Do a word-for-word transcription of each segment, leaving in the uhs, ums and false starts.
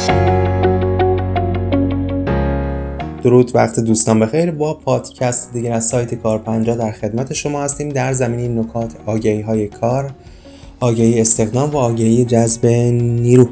درود، وقت دوستان بخیر. با پادکست دیگر از سایت کار پنجاه در خدمت شما هستیم در زمینه نکات آگهی‌های کار، آگهی استخدام و آگهی جذب نیرو.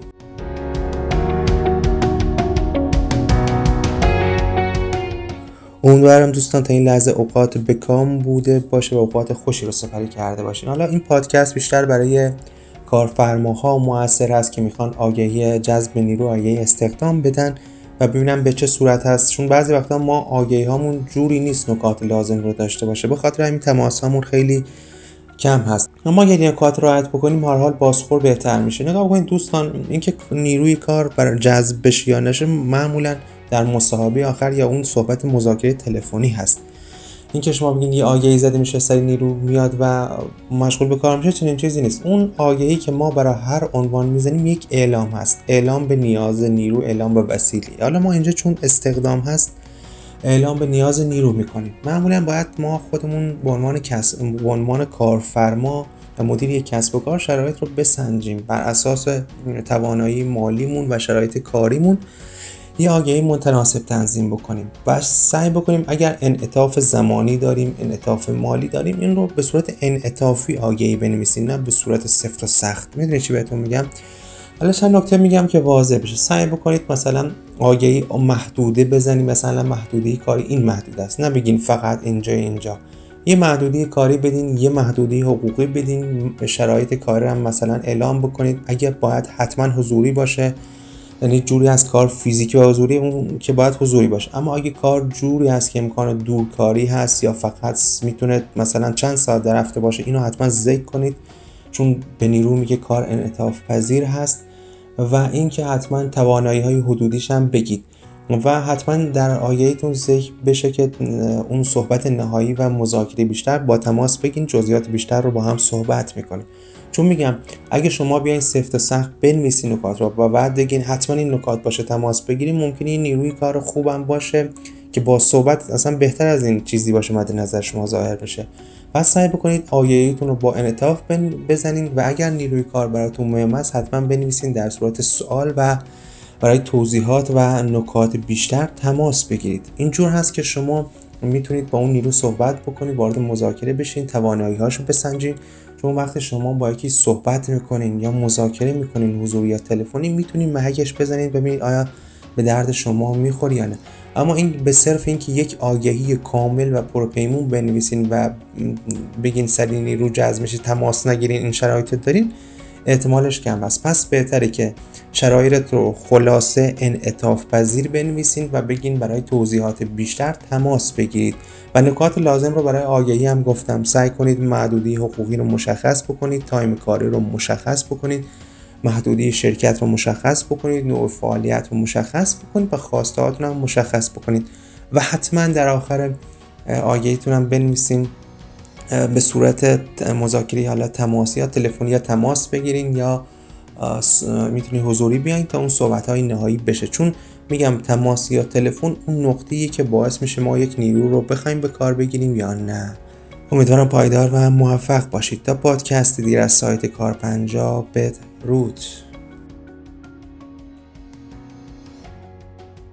امیدوارم دوستان تا این لحظه اوقات بکام بوده باشه و اوقات خوشی رو سپری کرده باشین. حالا این پادکست بیشتر برای کارفرماها مؤثر است که میخوان آگهی جذب نیرو، آگهی استخدام بدن و ببینم به چه صورت هست، چون بعضی وقتا ما آگهی هامون جوری نیست نکات لازم رو داشته باشه، به خاطر همین تماس هامون خیلی کم هست. اما اگه نکات رعایت بکنیم هر حال بازخورد بهتر میشه. نگاه بکنید دوستان، اینکه نیروی کار برای جذب بشه یا نشه معمولا در مصاحبه آخر یا اون صحبت مذاکره تلفنی هست. اینکه شما بگین یه آگهی زده میشه سری نیرو میاد و مشغول به کار میشه، چنین چیزی نیست. اون آگهی که ما برای هر عنوان میزنیم یک اعلام هست، اعلام به نیاز نیرو، اعلام به وسیله. حالا ما اینجا چون استخدام هست اعلام به نیاز نیرو میکنیم. معمولا باید ما خودمون به عنوان کسب به عنوان کارفرما و مدیر یک کسب و کار شرایط رو بسنجیم بر اساس توانایی مالیمون و شرایط کاریمون، یه آگهی متناسب تنظیم بکنیم و سعی بکنیم اگر انعطاف زمانی داریم، انعطاف مالی داریم، این رو به صورت انعطافی آگهی بنویسیم، نه به صورت سفت و سخت. میدونید چی بهتون میگم؟ حالا چند نکته میگم که واضح بشه. سعی بکنید مثلا آگهی محدوده بزنید، مثلا محدوده کاری این محدود است، نه بگین فقط اینجا اینجا. یه محدوده کاری بدین، یه محدوده حقوقی بدین، شرایط کاری هم مثلا اعلام بکنید. اگه باید حتما حضوری باشه، یعنی جوری از کار فیزیکی و حضوری، اون که باید حضوری باشه. اما اگه کار جوری هست که امکان دورکاری هست یا فقط میتونه مثلا چند ساعت در هفته باشه، اینو حتما ذکر کنید، چون به نیرو میگه کار انعطاف پذیر هست. و اینکه حتما توانایی های حدودیش هم بگید و حتما در آگهیتون ذکر بشه که اون صحبت نهایی و مذاکره بیشتر با تماس بگین، جزئیات بیشتر رو با هم صحبت میکنیم. چون میگم اگه شما بیاین سفت و سخت بنویسین نکات رو و بعد بگین حتما این نکات باشه تماس بگیریم، ممکنه این نیروی کار خوبم باشه که با صحبت اصلا بهتر از این چیزی باشه مد نظر شما ظاهر بشه. پس سعی بکنید آگهیتون رو با انعطاف بزنین و اگر نیروی کار براتون مهم است حتما بنویسین در صورت سوال و برای توضیحات و نکات بیشتر تماس بگیرید. اینجور هست که شما میتونید با اون نیرو صحبت بکنید، وارد مذاکره بشین، توانایی‌هاشو بسنجین. چون وقتی شما با یکی صحبت میکنین یا مذاکره میکنین حضوری یا تلفنی، میتونین محکش بزنید ببینید آیا به درد شما میخوره یا نه. اما این به صرف اینکه یک آگهی کامل و پرپیمون بنویسین و بگین سری نیرو جذب میشه تماس نگیرین، این شرایط دارین، احتمالش کم است. پس بهتره که شرایط رو خلاصه انعطاف پذیر بنویسین و بگین برای توضیحات بیشتر تماس بگیرید. و نکات لازم رو برای آگهی هم گفتم، سعی کنید محدودی حقوقی رو مشخص بکنید، تایم کاری رو مشخص بکنید، محدودی شرکت رو مشخص بکنید، نوع فعالیت رو مشخص بکنید و خواسته هاتون هم مشخص بکنید. و حتما در آخر آگهیتون هم بنویسین به صورت مذاکره، حالا تماسی یا تلفنی یا تماس بگیرین یا میتونید حضوری بیاین تا اون صحبت های نهایی بشه. چون میگم تماس یا تلفن اون نقطه‌ایه که باعث میشه ما یک نیرو رو بخوایم به کار بگیریم یا نه. امیدوارم پایدار و موفق باشید. تا پادکست دیگر از سایت کار پنجاه، بدرود.